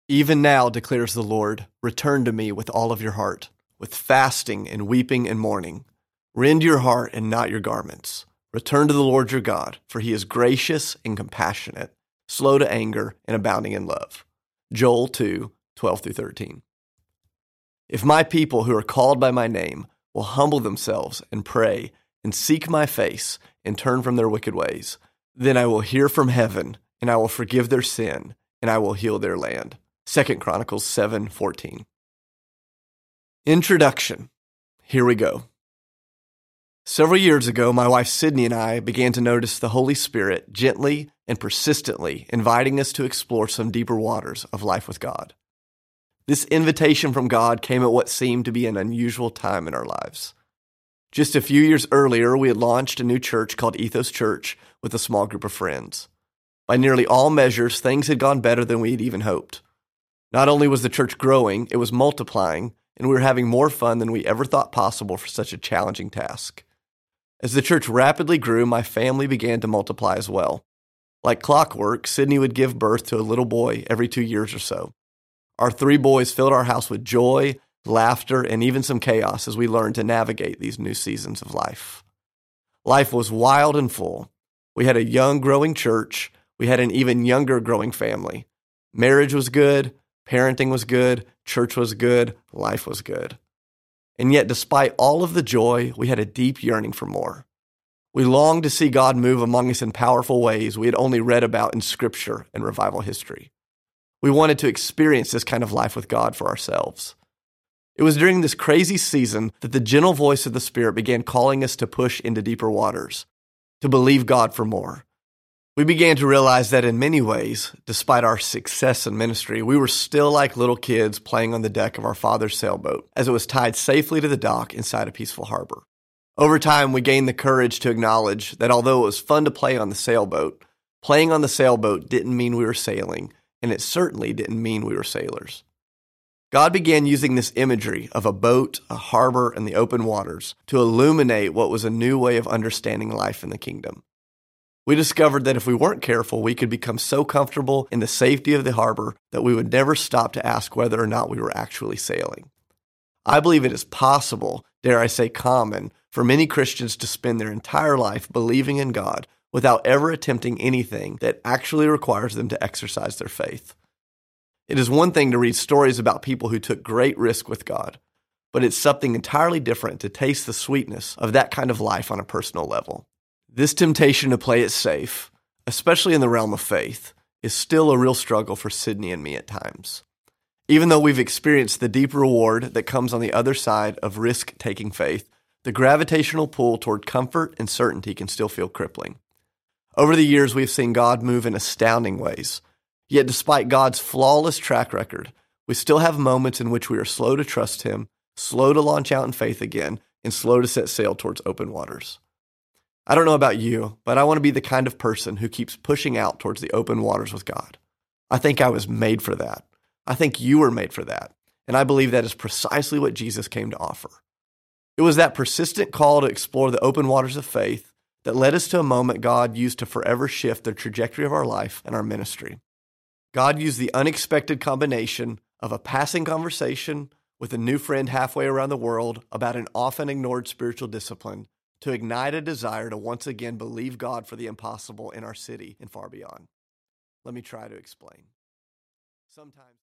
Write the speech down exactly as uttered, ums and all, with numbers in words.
Even now, declares the Lord, return to me with all of your heart, with fasting and weeping and mourning. Rend your heart and not your garments. Return to the Lord your God, for he is gracious and compassionate, slow to anger and abounding in love. Joel two, twelve through thirteen. If my people who are called by my name will humble themselves and pray and seek my face and turn from their wicked ways, then I will hear from heaven and I will forgive their sin and I will heal their land. Second Chronicles seven fourteen. Introduction. Here we go. Several years ago, my wife Sydney and I began to notice the Holy Spirit gently and persistently inviting us to explore some deeper waters of life with God. This invitation from God came at what seemed to be an unusual time in our lives. Just a few years earlier, we had launched a new church called Ethos Church with a small group of friends. By nearly all measures, things had gone better than we had even hoped. Not only was the church growing, it was multiplying, and we were having more fun than we ever thought possible for such a challenging task. As the church rapidly grew, my family began to multiply as well. Like clockwork, Sydney would give birth to a little boy every two years or so. Our three boys filled our house with joy, laughter, and even some chaos as we learned to navigate these new seasons of life. Life was wild and full. We had a young, growing church. We had an even younger, growing family. Marriage was good. Parenting was good. Church was good. Life was good. And yet, despite all of the joy, we had a deep yearning for more. We longed to see God move among us in powerful ways we had only read about in Scripture and revival history. We wanted to experience this kind of life with God for ourselves. It was during this crazy season that the gentle voice of the Spirit began calling us to push into deeper waters, to believe God for more. We began to realize that in many ways, despite our success in ministry, we were still like little kids playing on the deck of our father's sailboat as it was tied safely to the dock inside a peaceful harbor. Over time, we gained the courage to acknowledge that although it was fun to play on the sailboat, playing on the sailboat didn't mean we were sailing, and it certainly didn't mean we were sailors. God began using this imagery of a boat, a harbor, and the open waters to illuminate what was a new way of understanding life in the kingdom. We discovered that if we weren't careful, we could become so comfortable in the safety of the harbor that we would never stop to ask whether or not we were actually sailing. I believe it is possible, dare I say common, for many Christians to spend their entire life believing in God without ever attempting anything that actually requires them to exercise their faith. It is one thing to read stories about people who took great risk with God, but it's something entirely different to taste the sweetness of that kind of life on a personal level. This temptation to play it safe, especially in the realm of faith, is still a real struggle for Sydney and me at times. Even though we've experienced the deep reward that comes on the other side of risk-taking faith, the gravitational pull toward comfort and certainty can still feel crippling. Over the years, we've seen God move in astounding ways. Yet despite God's flawless track record, we still have moments in which we are slow to trust Him, slow to launch out in faith again, and slow to set sail towards open waters. I don't know about you, but I want to be the kind of person who keeps pushing out towards the open waters with God. I think I was made for that. I think you were made for that. And I believe that is precisely what Jesus came to offer. It was that persistent call to explore the open waters of faith that led us to a moment God used to forever shift the trajectory of our life and our ministry. God used the unexpected combination of a passing conversation with a new friend halfway around the world about an often ignored spiritual discipline to ignite a desire to once again believe God for the impossible in our city and far beyond. Let me try to explain. Sometimes